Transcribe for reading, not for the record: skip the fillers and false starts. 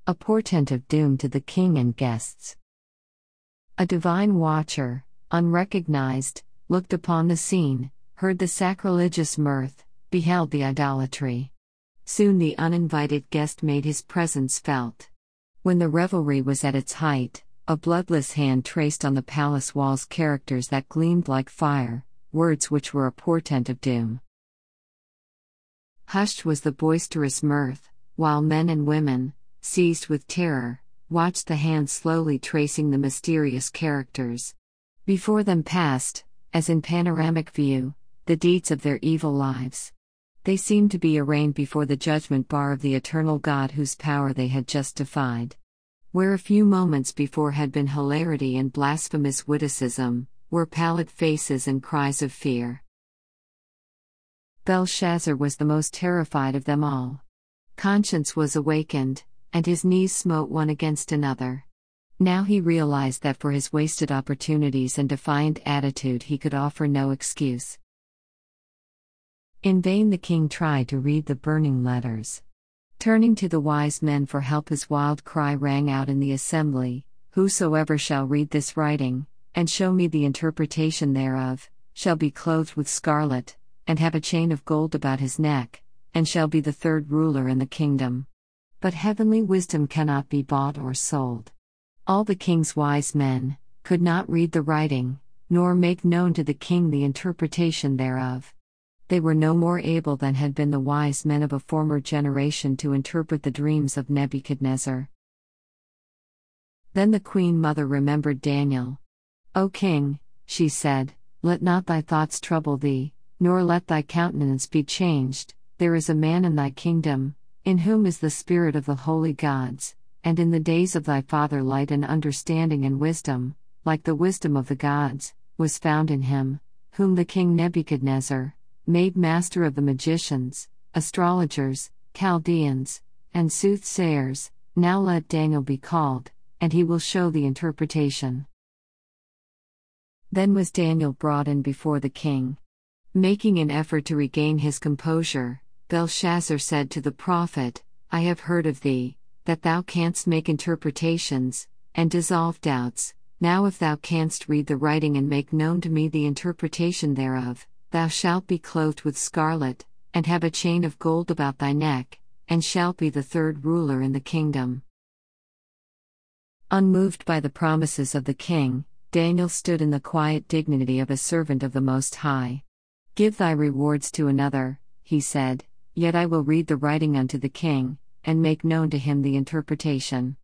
a portent of doom to the king and guests. A divine watcher, unrecognized, looked upon the scene, heard the sacrilegious mirth, beheld the idolatry. Soon the uninvited guest made his presence felt. When the revelry was at its height, a bloodless hand traced on the palace walls characters that gleamed like fire, words which were a portent of doom. Hushed was the boisterous mirth, while men and women, seized with terror, watched the hand slowly tracing the mysterious characters. Before them passed, as in panoramic view, the deeds of their evil lives. They seemed to be arraigned before the judgment bar of the eternal God whose power they had just defied. Where a few moments before had been hilarity and blasphemous witticism, were pallid faces and cries of fear. Belshazzar was the most terrified of them all. Conscience was awakened, and his knees smote one against another. Now he realized that for his wasted opportunities and defiant attitude he could offer no excuse. In vain the king tried to read the burning letters. Turning to the wise men for help, his wild cry rang out in the assembly, "Whosoever shall read this writing, and show me the interpretation thereof, shall be clothed with scarlet, and have a chain of gold about his neck, and shall be the third ruler in the kingdom." But heavenly wisdom cannot be bought or sold. All the king's wise men could not read the writing, nor make known to the king the interpretation thereof. They were no more able than had been the wise men of a former generation to interpret the dreams of Nebuchadnezzar. Then the queen mother remembered Daniel. "O king," she said, "let not thy thoughts trouble thee, nor let thy countenance be changed. There is a man in thy kingdom, in whom is the spirit of the holy gods, and in the days of thy father light and understanding and wisdom, like the wisdom of the gods, was found in him, whom the king Nebuchadnezzar made master of the magicians, astrologers, Chaldeans, and soothsayers. Now let Daniel be called, and he will show the interpretation." Then was Daniel brought in before the king. Making an effort to regain his composure, Belshazzar said to the prophet, "I have heard of thee, that thou canst make interpretations, and dissolve doubts. Now if thou canst read the writing and make known to me the interpretation thereof, thou shalt be clothed with scarlet, and have a chain of gold about thy neck, and shalt be the third ruler in the kingdom." Unmoved by the promises of the king, Daniel stood in the quiet dignity of a servant of the Most High. "Give thy rewards to another," he said, "yet I will read the writing unto the king, and make known to him the interpretation."